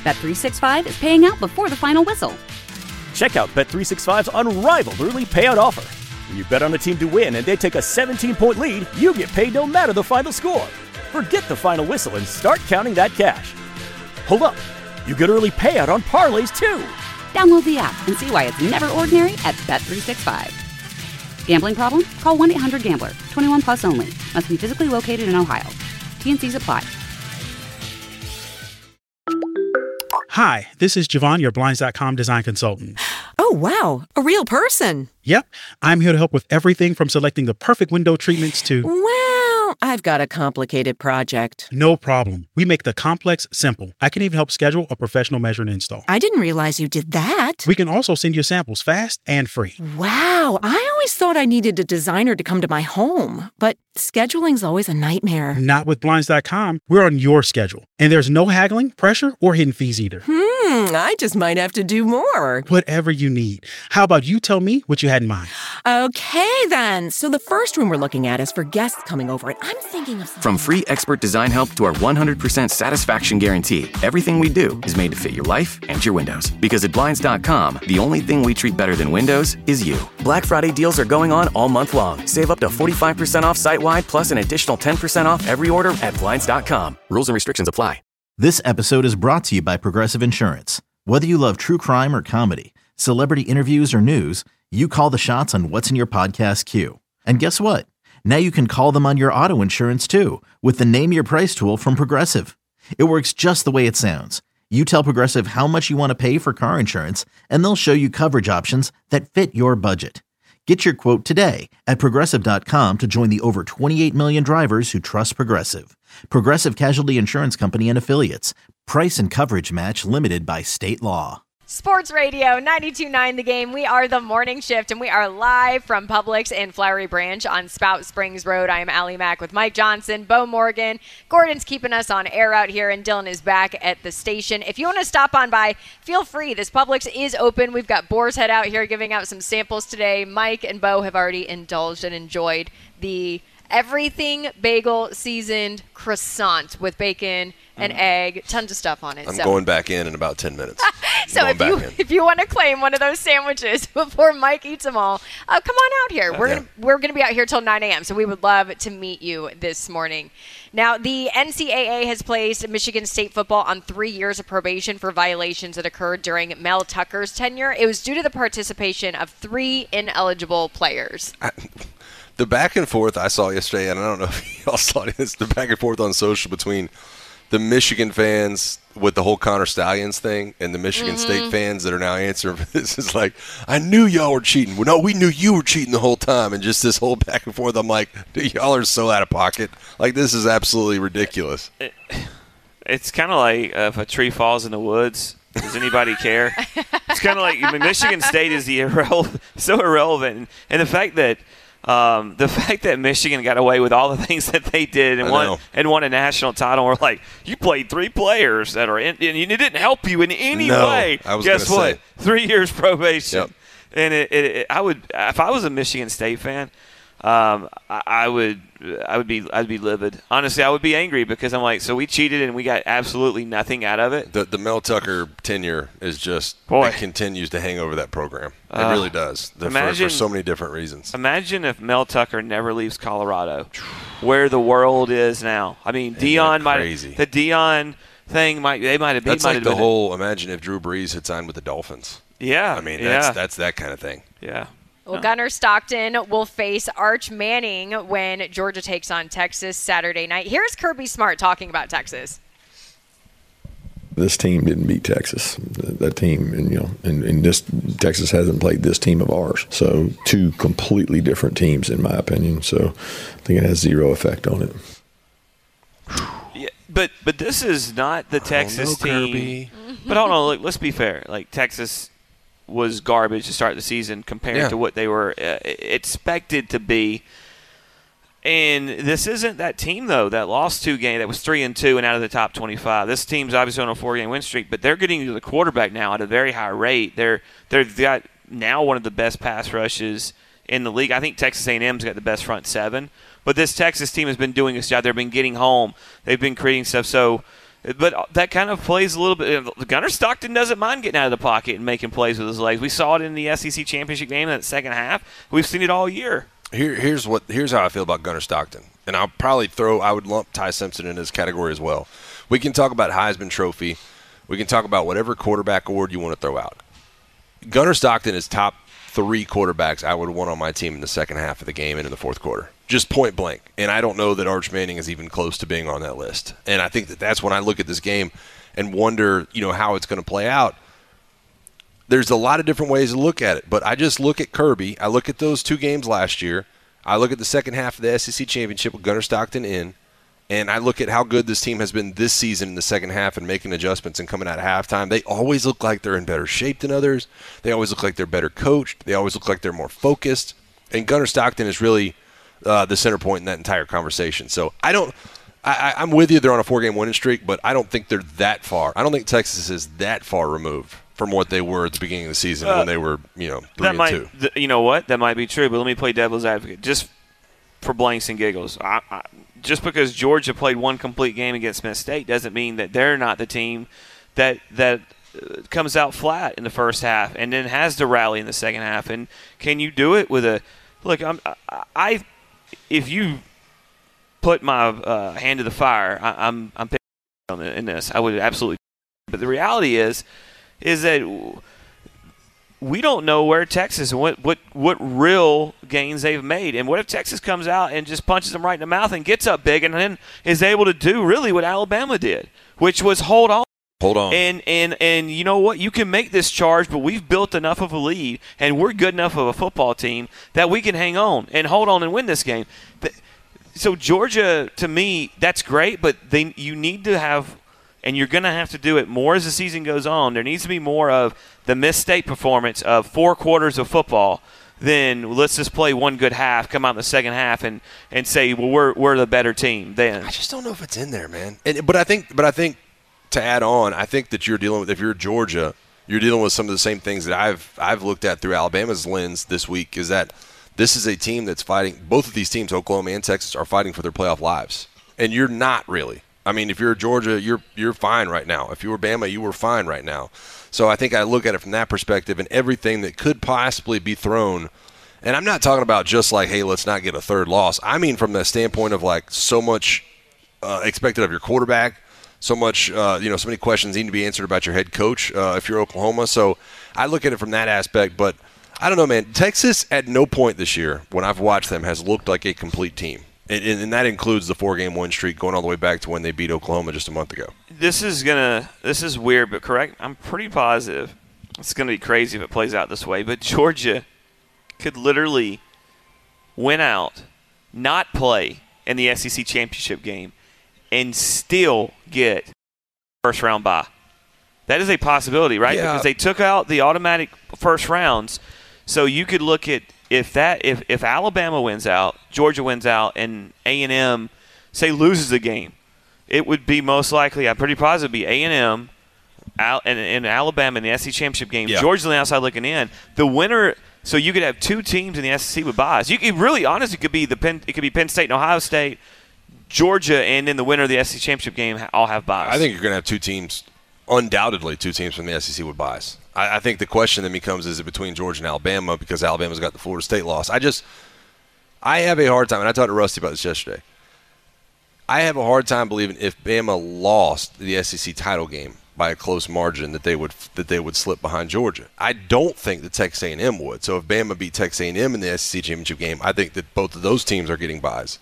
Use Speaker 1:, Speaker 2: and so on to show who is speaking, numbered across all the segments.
Speaker 1: Bet365 is paying out before the final whistle.
Speaker 2: Check out Bet365's unrivaled early payout offer. When you bet on a team to win and they take a 17-point lead, you get paid no matter the final score. Forget the final whistle and start counting that cash. Hold up. You get early payout on parlays, too.
Speaker 1: Download the app and see why it's never ordinary at Bet365. Gambling problem? Call 1-800-GAMBLER. 21 plus only. Must be physically located in Ohio. T&Cs apply.
Speaker 3: Hi, this is Javon, your Blinds.com design consultant.
Speaker 4: Oh, wow. A real person.
Speaker 3: Yep. I'm here to help with everything from selecting the perfect window treatments to...
Speaker 4: Well, I've got a complicated project.
Speaker 3: No problem. We make the complex simple. I can even help schedule a professional measure and install.
Speaker 4: I didn't realize you did that.
Speaker 3: We can also send you samples fast and free.
Speaker 4: Wow. I always thought I needed a designer to come to my home, but scheduling's always a nightmare.
Speaker 3: Not with Blinds.com. We're on your schedule. And there's no haggling, pressure, or hidden fees either.
Speaker 4: I just might have to do more.
Speaker 3: Whatever you need. How about you tell me what you had in mind?
Speaker 4: Okay, then. So the first room we're looking at is for guests coming over, and I'm thinking of...
Speaker 5: From free expert design help to our 100% satisfaction guarantee, everything we do is made to fit your life and your windows. Because at Blinds.com, the only thing we treat better than windows is you. Black Friday deals are going on all month long. Save up to 45% off site-wide, plus an additional 10% off every order at Blinds.com. Rules and restrictions apply.
Speaker 6: This episode is brought to you by Progressive Insurance. Whether you love true crime or comedy, celebrity interviews or news, you call the shots on what's in your podcast queue. And guess what? Now you can call them on your auto insurance too with the Name Your Price tool from Progressive. It works just the way it sounds. You tell Progressive how much you want to pay for car insurance, and they'll show you coverage options that fit your budget. Get your quote today at Progressive.com to join the over 28 million drivers who trust Progressive. Progressive Casualty Insurance Company and Affiliates. Price and coverage match limited by state law.
Speaker 7: Sports Radio 92.9 The Game. We are the morning shift, and we are live from Publix in Flowery Branch on Spout Springs Road. I am Allie Mack with Mike Johnson, Bo Morgan. Gordon's keeping us on air out here, and Dylan is back at the station. If you want to stop on by, feel free. This Publix is open. We've got Boar's Head out here giving out some samples today. Mike and Bo have already indulged and enjoyed the everything bagel seasoned croissant with bacon and egg, tons of stuff on it.
Speaker 8: I'm going back in about 10 minutes.
Speaker 7: So if you want to claim one of those sandwiches before Mike eats them all, come on out here. We're gonna be out here till 9 a.m. So we would love to meet you this morning. Now, the NCAA has placed Michigan State football on 3 years of probation for violations that occurred during Mel Tucker's tenure. It was due to the participation of 3 ineligible players.
Speaker 8: The back and forth I saw yesterday, and I don't know if y'all saw this, the back and forth on social between the Michigan fans with the whole Connor Stallions thing and the Michigan State fans that are now answering for this is like, I knew y'all were cheating. Well, no, we knew you were cheating the whole time. And just this whole back and forth, I'm like, dude, y'all are so out of pocket. Like, this is absolutely ridiculous.
Speaker 9: It's kind of like if a tree falls in the woods, does anybody care? It's kind of like Michigan State is so irrelevant. And the fact that Michigan got away with all the things that they did and won a national title, we're like, you played 3 players that are in, and it didn't help you in any way. Guess what? 3 years probation.
Speaker 8: Yep.
Speaker 9: And I would, if I was a Michigan State fan, I'd be livid. Honestly, I would be angry because I'm like, so we cheated and we got absolutely nothing out of it.
Speaker 8: The Mel Tucker tenure is just, it continues to hang over that program. It really does. For so many different reasons.
Speaker 9: Imagine if Mel Tucker never leaves Colorado, where the world is now. I mean, the Deion thing they might have been.
Speaker 8: That's like the whole, imagine if Drew Brees had signed with the Dolphins.
Speaker 9: Yeah.
Speaker 8: I mean, that's that kind of thing.
Speaker 9: Yeah.
Speaker 7: Well, Gunnar Stockton will face Arch Manning when Georgia takes on Texas Saturday night. Here's Kirby Smart talking about Texas.
Speaker 10: This team didn't beat Texas. That team, and this Texas hasn't played this team of ours. So 2 completely different teams, in my opinion. So I think it has 0 effect on it.
Speaker 9: Yeah, but this is not the Texas team. But hold on, look, let's be fair. Like, Texas was garbage to start the season compared to what they were expected to be. And this isn't that team, though, that lost 2 games, that was 3-2 and out of the top 25. This team's obviously on a 4-game win streak, but they're getting to the quarterback now at a very high rate. They've got now one of the best pass rushes in the league. I think Texas A&M's got the best front 7. But this Texas team has been doing this job. They've been getting home. They've been creating stuff. So But that kind of plays a little bit. Gunnar Stockton doesn't mind getting out of the pocket and making plays with his legs. We saw it in the SEC championship game in that second half. We've seen it all year.
Speaker 8: Here's how I feel about Gunnar Stockton, and I would lump Ty Simpson in this category as well. We can talk about Heisman Trophy. We can talk about whatever quarterback award you want to throw out. Gunnar Stockton is top 3 quarterbacks I would want on my team in the second half of the game and in the fourth quarter. Just point blank. And I don't know that Arch Manning is even close to being on that list. And I think that's when I look at this game and wonder, how it's going to play out. There's a lot of different ways to look at it. But I just look at Kirby. I look at those 2 games last year. I look at the second half of the SEC championship with Gunnar Stockton in. And I look at how good this team has been this season in the second half and making adjustments and coming out at halftime. They always look like they're in better shape than others. They always look like they're better coached. They always look like they're more focused. And Gunnar Stockton is really the center point in that entire conversation. So I'm with you. They're on a 4-game winning streak, but I don't think they're that far. I don't think Texas is that far removed from what they were at the beginning of the season when they were, 3-2.
Speaker 9: You know what? That might be true, but let me play devil's advocate just for blanks and giggles. Just because Georgia played 1 complete game against Smith State doesn't mean that they're not the team that comes out flat in the first half and then has to rally in the second half. And can you do it with a look? If you put my hand to the fire, I'm picking in this. I would absolutely. But the reality is that we don't know where Texas and what real gains they've made. And what if Texas comes out and just punches them right in the mouth and gets up big and then is able to do really what Alabama did, which was hold on.
Speaker 8: Hold on.
Speaker 9: And you know what? You can make this charge, but we've built enough of a lead, and we're good enough of a football team that we can hang on and hold on and win this game. So Georgia, to me, that's great, but you need to have – and you're going to have to do it more as the season goes on. There needs to be more of the Miss State performance of 4 quarters of football than let's just play 1 good half, come out in the second half, and say, well, we're the better team then.
Speaker 8: I just don't know if it's in there, man. But I think to add on, I think that you're dealing with, if you're Georgia, you're dealing with some of the same things that I've looked at through Alabama's lens this week, is that this is a team that's fighting. Both of these teams, Oklahoma and Texas, are fighting for their playoff lives. And you're not really. I mean, if you're Georgia, you're fine right now. If you were Bama, you were fine right now. So I think I look at it from that perspective, and everything that could possibly be thrown. And I'm not talking about just like, hey, let's not get a 3rd loss. I mean from the standpoint of like so much expected of your quarterback, so much, so many questions need to be answered about your head coach if you're Oklahoma. So I look at it from that aspect. But I don't know, man. Texas at no point this year, when I've watched them, has looked like a complete team. And that includes the 4-game win streak going all the way back to when they beat Oklahoma just a month ago.
Speaker 9: This is weird, but correct. I'm pretty positive it's going to be crazy if it plays out this way. But Georgia could literally win out, not play in the SEC championship game, and still get first-round bye. That is a possibility, right?
Speaker 8: Yeah.
Speaker 9: Because they took out the automatic first rounds. So you could look at if Alabama wins out, Georgia wins out, and A&M, say, loses the game, it would be most likely, I'm pretty positive, be A&M and Alabama in the SEC championship game.
Speaker 8: Yeah.
Speaker 9: Georgia's on the outside looking in. The winner, so you could have 2 teams in the SEC with byes. You could really, honestly, it could be Penn State and Ohio State, Georgia, and then the winner of the SEC championship game all have byes.
Speaker 8: I think you're going to have 2 teams, undoubtedly 2 teams from the SEC with byes. I think the question then becomes, is it between Georgia and Alabama, because Alabama's got the Florida State loss. I have a hard time, and I talked to Rusty about this yesterday. I have a hard time believing if Bama lost the SEC title game by a close margin that they would slip behind Georgia. I don't think that Texas A&M would. So if Bama beat Texas A&M in the SEC championship game, I think that both of those teams are getting byes.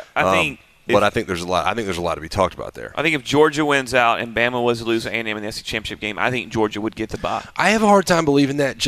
Speaker 8: I think there's a lot to be talked about there.
Speaker 9: I think if Georgia wins out and Bama was to lose to A&M in the SEC championship game, I think Georgia would get the bye.
Speaker 8: I have a hard time believing that.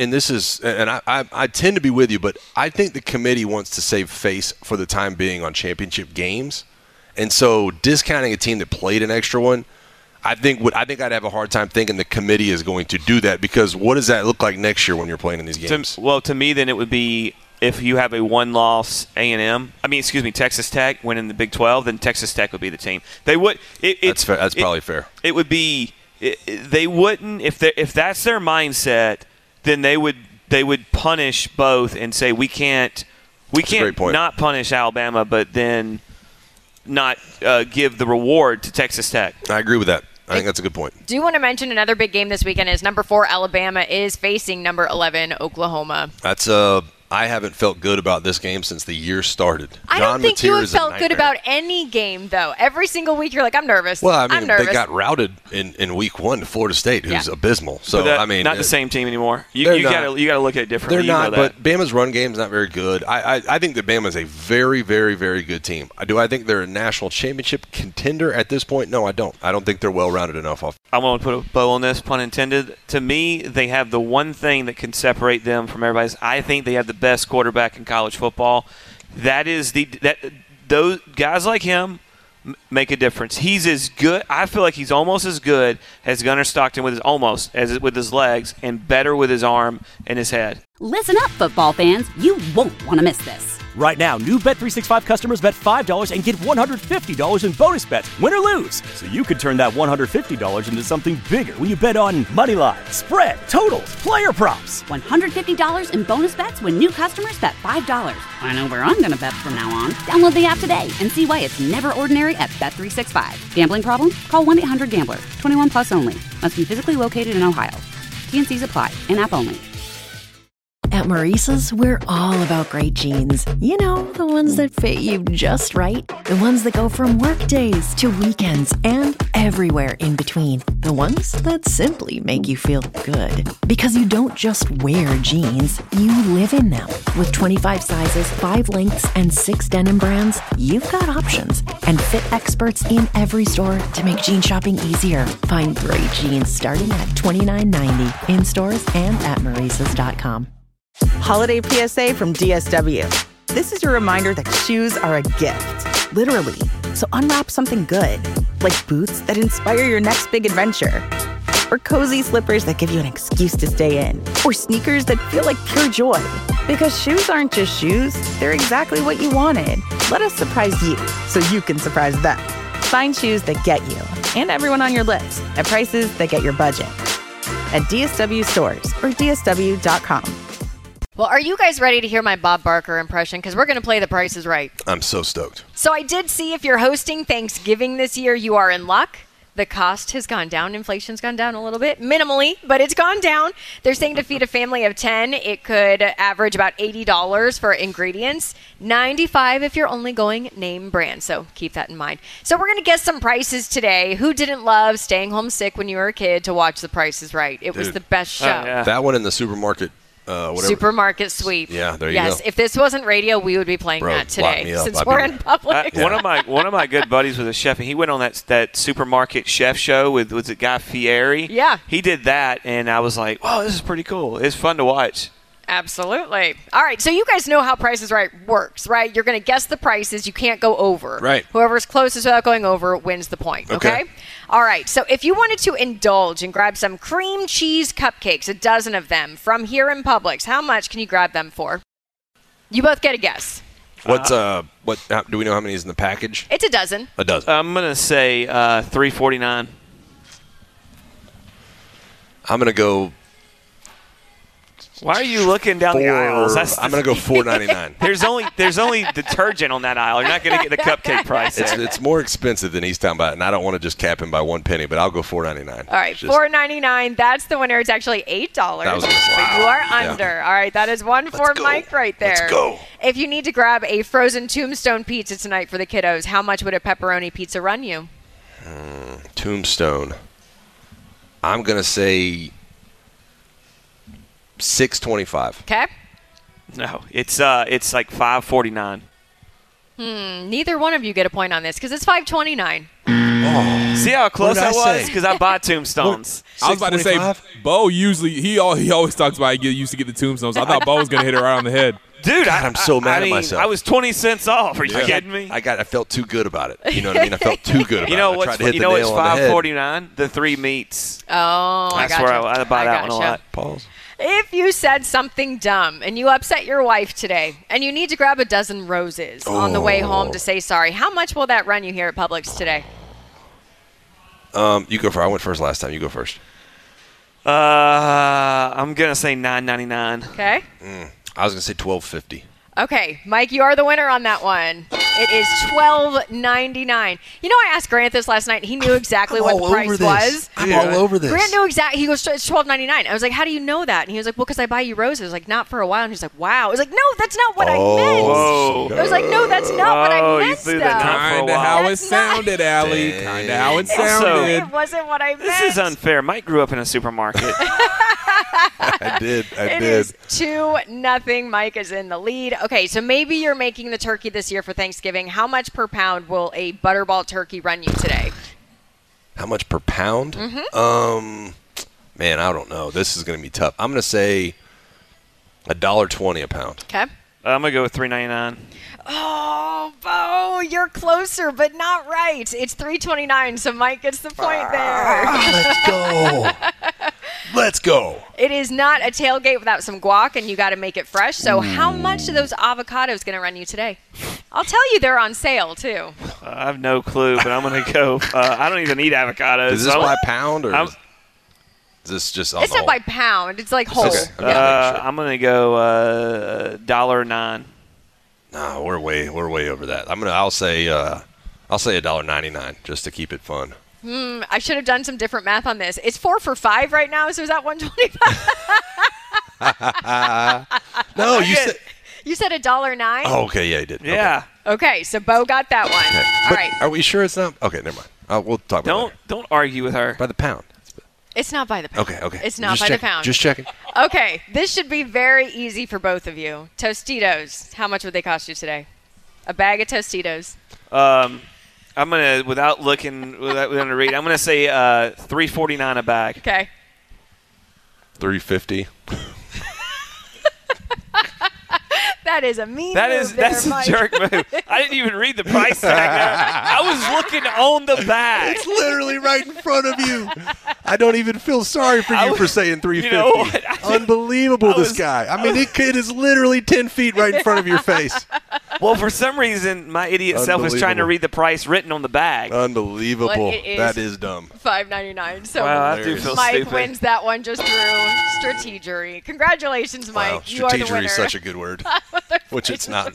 Speaker 8: I tend to be with you, but I think the committee wants to save face for the time being on championship games, and so discounting a team that played an extra one, I think I'd have a hard time thinking the committee is going to do that, because what does that look like next year when you're playing in these games?
Speaker 9: To me, then it would be, if you have a 1-loss Texas Tech winning the Big 12, then Texas Tech would be the team. They would.
Speaker 8: That's fair. That's probably fair.
Speaker 9: It would be. They wouldn't, if that's their mindset, then they would punish both and say we can't not punish Alabama, but then not give the reward to Texas Tech.
Speaker 8: I agree with that. I think that's a good point.
Speaker 7: Do you want to mention another big game this weekend is number 4 Alabama is facing number 11 Oklahoma.
Speaker 8: That's I haven't felt good about this game since the year started.
Speaker 7: I don't think you have felt good about any game, though. Every single week you're like, I'm nervous.
Speaker 8: Well, I mean,
Speaker 7: I'm nervous.
Speaker 8: they got routed in week 1 to Florida State, who's abysmal. So,
Speaker 9: I mean, not the same team anymore. You got to look at it differently.
Speaker 8: They're not, but Bama's run game is not very good. I think that Bama is a very, very, very good team. Do I think they're a national championship contender at this point? No, I don't. I don't think they're well-rounded enough.
Speaker 9: I'm going to put a bow on this, pun intended. To me, they have the one thing that can separate them from everybody. I think they have the best quarterback in college football. Those guys like him make a difference. He's as good. I feel like he's almost as good as Gunnar Stockton with his legs, and better with his arm and his head.
Speaker 1: Listen up, football fans. You won't want to miss this.
Speaker 2: Right now, new Bet365 customers bet $5 and get $150 in bonus bets, win or lose. So you could turn that $150 into something bigger when you bet on money line, spread, totals, player props.
Speaker 1: $150 in bonus bets when new customers bet $5. I know where I'm going to bet from now on. Download the app today and see why it's never ordinary at Bet365. Gambling problem? Call 1-800-GAMBLER. 21 plus only. Must be physically located in Ohio. T&Cs apply. In-app only.
Speaker 4: At Maurice's, we're all about great jeans. You know, the ones that fit you just right. The ones that go from work days to weekends and everywhere in between. The ones that simply make you feel good. Because you don't just wear jeans, you live in them. With 25 sizes, 5 lengths, and 6 denim brands, you've got options. And fit experts in every store to make jean shopping easier. Find great jeans starting at $29.90 in stores and at Maurice's.com.
Speaker 11: Holiday PSA from DSW. This is your reminder that shoes are a gift, literally. So unwrap something good, like boots that inspire your next big adventure, or cozy slippers that give you an excuse to stay in, or sneakers that feel like pure joy. Because shoes aren't just shoes, they're exactly what you wanted. Let us surprise you so you can surprise them. Find shoes that get you and everyone on your list at prices that get your budget. At DSW stores or DSW.com.
Speaker 7: Well, are you guys ready to hear my Bob Barker impression? Because we're going to play The Price is Right.
Speaker 8: I'm so stoked.
Speaker 7: So I did see if you're hosting Thanksgiving this year, you are in luck. The cost has gone down. Inflation's gone down a little bit, minimally, but it's gone down. They're saying to feed a family of 10, it could average about $80 for ingredients, $95 if you're only going name brand. So keep that in mind. So we're going to guess some prices today. Who didn't love staying home sick when you were a kid to watch The Price is Right? It was the best show.
Speaker 9: Yeah.
Speaker 8: That one in the supermarket.
Speaker 7: Supermarket sweep.
Speaker 8: Yeah, there you
Speaker 7: go. Yes, if this wasn't radio, we would be playing that today since we're in public.
Speaker 9: One of my good buddies was a chef, and he went on that supermarket chef show with the guy Fieri.
Speaker 7: Yeah.
Speaker 9: He did that, and I was like, "Oh, this is pretty cool. It's fun to watch."
Speaker 7: Absolutely. All right, so you guys know how Price is Right works, right? You're going to guess the prices. You can't go over.
Speaker 8: Right.
Speaker 7: Whoever's closest without going over wins the point, okay? All right, so if you wanted to indulge and grab some cream cheese cupcakes, a dozen of them, from here in Publix, how much can you grab them for? You both get a guess.
Speaker 8: Do we know how many is in the package?
Speaker 7: It's a dozen.
Speaker 8: A dozen.
Speaker 9: I'm going to say $3.49.
Speaker 8: I'm going to go...
Speaker 9: Why are you looking down the aisles?
Speaker 8: I'm going to go $4.99.
Speaker 9: There's only detergent on that aisle. You're not going to get the cupcake price.
Speaker 8: It's more expensive than he's talking about, and I don't want to just cap him by 1 penny, but I'll go $4.99.
Speaker 7: All right, $4.99. That's the winner. It's actually $8.
Speaker 8: Wow.
Speaker 7: So you are under. Yeah. All right, that is one for Mike right there.
Speaker 8: Let's go.
Speaker 7: If you need to grab a frozen Tombstone pizza tonight for the kiddos, how much would a pepperoni pizza run you?
Speaker 8: Tombstone. I'm going to say $6.25.
Speaker 7: Okay.
Speaker 9: No, it's like $5.49.
Speaker 7: Neither one of you get a point on this because it's $5.29.
Speaker 9: Oh. See how close I was? Because I bought Tombstones.
Speaker 12: I was about to say, Bo usually he always talks about he used to get the Tombstones. I thought Bo was gonna hit it right on the head.
Speaker 9: Dude,
Speaker 8: God, I'm so mad at myself.
Speaker 9: I was 20 cents off. Are you kidding me?
Speaker 8: I felt too good about it. You know what I mean? I felt too good about it. I tried to hit the nail
Speaker 9: what's
Speaker 8: on the head.
Speaker 9: $5.49? The 3 meats.
Speaker 7: Oh,
Speaker 9: that's where I buy that one a lot.
Speaker 8: Pause.
Speaker 7: If you said something dumb and you upset your wife today and you need to grab a dozen roses on the way home to say sorry, how much will that run you here at Publix today?
Speaker 8: You go first. I went first last time. You go first.
Speaker 9: I'm going to say $9.99.
Speaker 7: Okay.
Speaker 8: I was going to say $12.50.
Speaker 7: Okay, Mike, you are the winner on that one. It is $12.99. You know, I asked Grant this last night. He knew exactly what the price was.
Speaker 8: I'm all over this.
Speaker 7: Grant knew exactly. He goes, it's $12.99. I was like, how do you know that? And he was like, well, because I buy you roses. I was like, not for a while. And he's like, wow. I was like, no, that's not what I meant.
Speaker 9: Whoa.
Speaker 7: I was like, no, that's not what I meant.
Speaker 9: You threw that not for a while.
Speaker 12: How it sounded, Allie. Kind of how it sounded.
Speaker 7: It wasn't what I meant.
Speaker 9: This is unfair. Mike grew up in a supermarket.
Speaker 8: I did.
Speaker 7: It is 2-0. Mike is in the lead. Okay, so maybe you're making the turkey this year for Thanksgiving. How much per pound will a Butterball turkey run you today?
Speaker 8: How much per pound? Man, I don't know. This is going to be tough. I'm going to say $1.20 a pound.
Speaker 7: Okay.
Speaker 9: I'm going to go with $3.99.
Speaker 7: Oh, Bo, you're closer, but not right. It's $3.29, so Mike gets the point there.
Speaker 8: Let's go. Let's go.
Speaker 7: It is not a tailgate without some guac, and you got to make it fresh. So how much are those avocados going to run you today? I'll tell you they're on sale, too.
Speaker 9: I have no clue, but I'm going to go. I don't even eat avocados.
Speaker 8: Is this by pound or is this just on
Speaker 7: It's not by pound. It's like whole.
Speaker 8: Okay.
Speaker 9: I'm going to go $1.09.
Speaker 8: No, we're way over that. I'll say $1.99 just to keep it fun.
Speaker 7: I should have done some different math on this. It's 4 for $5 right now, so is that $1.25?
Speaker 8: No,
Speaker 7: you said $1.09?
Speaker 8: Oh, okay, yeah, you did.
Speaker 9: Yeah.
Speaker 7: Okay, so Bo got that one.
Speaker 8: Okay.
Speaker 7: All right.
Speaker 8: Are we sure it's not? Okay, never mind. We'll talk about it.
Speaker 9: Don't argue with her.
Speaker 8: By the pound.
Speaker 7: It's not by the pound.
Speaker 8: Okay.
Speaker 7: It's not by the pound.
Speaker 8: Just checking.
Speaker 7: Okay, this should be very easy for both of you. Tostitos, how much would they cost you today? A bag of Tostitos.
Speaker 9: I'm gonna, without read, I'm gonna say $3.49 a bag.
Speaker 7: Okay.
Speaker 8: $3.50.
Speaker 7: That is a mean
Speaker 9: That's
Speaker 7: Mike.
Speaker 9: a jerk move. I didn't even read the price tag there. I was looking on the bag.
Speaker 8: It's literally right in front of you. I don't even feel sorry for you for saying $3.50.
Speaker 9: You know what?
Speaker 8: Unbelievable, this guy. I mean, this kid is literally 10 feet right in front of your face.
Speaker 9: Well, for some reason, my idiot self was trying to read the price written on the bag.
Speaker 8: Unbelievable.
Speaker 7: Well,
Speaker 8: that is dumb.
Speaker 7: $5.99. So
Speaker 9: wow, I do feel
Speaker 7: Mike
Speaker 9: stupid.
Speaker 7: wins that one just through strategery. Congratulations, Mike.
Speaker 8: Wow,
Speaker 7: you are the winner.
Speaker 8: strategery is such a good word, which it's not.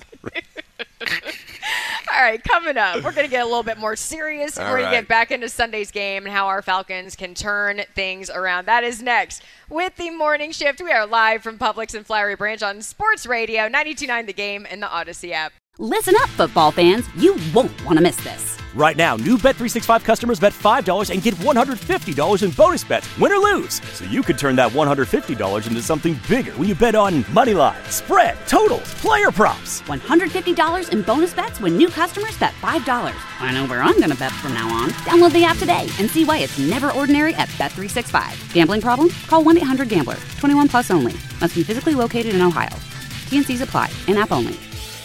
Speaker 7: All right, coming up, we're going to get a little bit more serious. We're going to get back into Sunday's game and how our Falcons can turn things around. That is next. With the morning shift, we are live from Publix and Flowery Branch on Sports Radio, 92.9 The Game, and the Odyssey app.
Speaker 1: Listen up, football fans. You won't want to miss this.
Speaker 2: Right now, new Bet365 customers bet $5 and get $150 in bonus bets, win or lose. So you could turn that $150 into something bigger when you bet on money line, spread, totals, player props.
Speaker 1: $150 in bonus bets when new customers bet $5. I know where I'm going to bet from now on. Download the app today and see why it's never ordinary at Bet365. Gambling problem? Call 1-800-GAMBLER. 21 plus only. Must be physically located in Ohio. T&Cs apply. In-app only.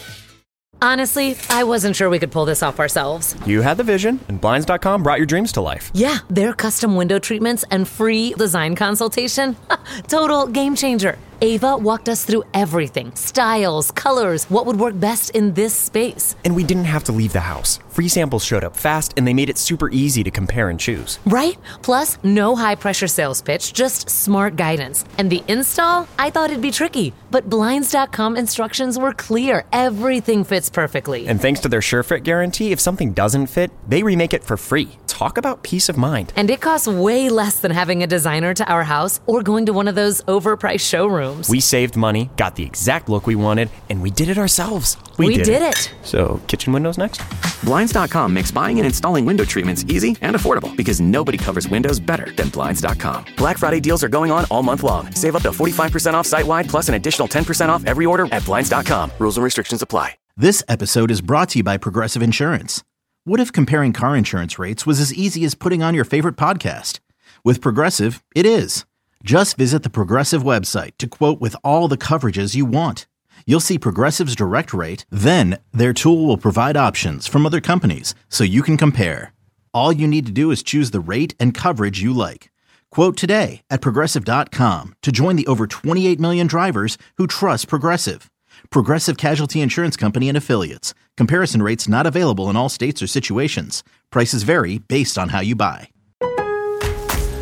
Speaker 13: Honestly, I wasn't sure we could pull this off ourselves.
Speaker 14: You had the vision, and Blinds.com brought your dreams to life.
Speaker 13: Yeah, their custom window treatments and free design consultation. Total game changer. Ava walked us through everything. Styles, colors, what would work best in this space.
Speaker 14: And we didn't have to leave the house. Free samples showed up fast, and they made it super easy to compare and choose.
Speaker 13: Right? Plus, no high-pressure sales pitch, just smart guidance. And the install? I thought it'd be tricky, but Blinds.com instructions were clear. Everything fits perfectly.
Speaker 14: And thanks to their SureFit guarantee, if something doesn't fit, they remake it for free. Talk about peace of mind.
Speaker 13: And it costs way less than having a designer to our house or going to one of those overpriced showrooms.
Speaker 14: We saved money, got the exact look we wanted, and we did it ourselves.
Speaker 13: We did it.
Speaker 14: So, kitchen windows next?
Speaker 5: Blinds.com makes buying and installing window treatments easy and affordable because nobody covers windows better than Blinds.com. Black Friday deals are going on all month long. Save up to 45% off site-wide plus an additional 10% off every order at Blinds.com. Rules and restrictions apply.
Speaker 6: This episode is brought to you by Progressive Insurance. What if comparing car insurance rates was as easy as putting on your favorite podcast? With Progressive, it is. Just visit the Progressive website to quote with all the coverages you want. You'll see Progressive's direct rate, then their tool will provide options from other companies so you can compare. All you need to do is choose the rate and coverage you like. Quote today at Progressive.com to join the over 28 million drivers who trust Progressive. Progressive Casualty Insurance Company and Affiliates. Comparison rates not available in all states or situations. Prices vary based on how you buy.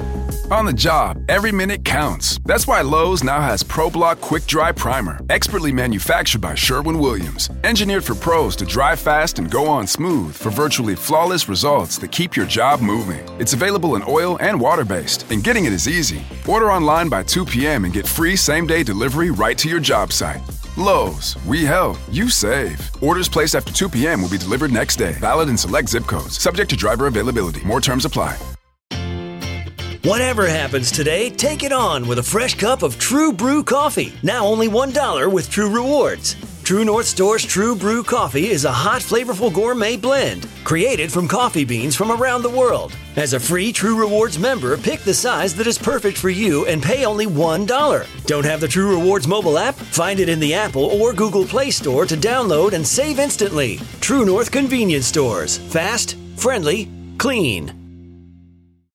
Speaker 15: On the job, every minute counts. That's why Lowe's now has ProBlock Quick Dry Primer, expertly manufactured by Sherwin-Williams. Engineered for pros to dry fast and go on smooth for virtually flawless results that keep your job moving. It's available in oil and water-based, and getting it is easy. Order online by 2 p.m. and get free same-day delivery right to your job site. Lowe's, we help, you save. Orders placed after 2 p.m. will be delivered next day. Valid in select zip codes. Subject to driver availability. More terms apply.
Speaker 16: Whatever happens today, take it on with a fresh cup of True Brew coffee. Now only $1 with True Rewards. True North Store's True Brew coffee is a hot, flavorful gourmet blend created from coffee beans from around the world. As a free True Rewards member, pick the size that is perfect for you and pay only $1. Don't have the True Rewards mobile app? Find it in the Apple or Google Play Store to download and save instantly. True North Convenience Stores. Fast, friendly, clean.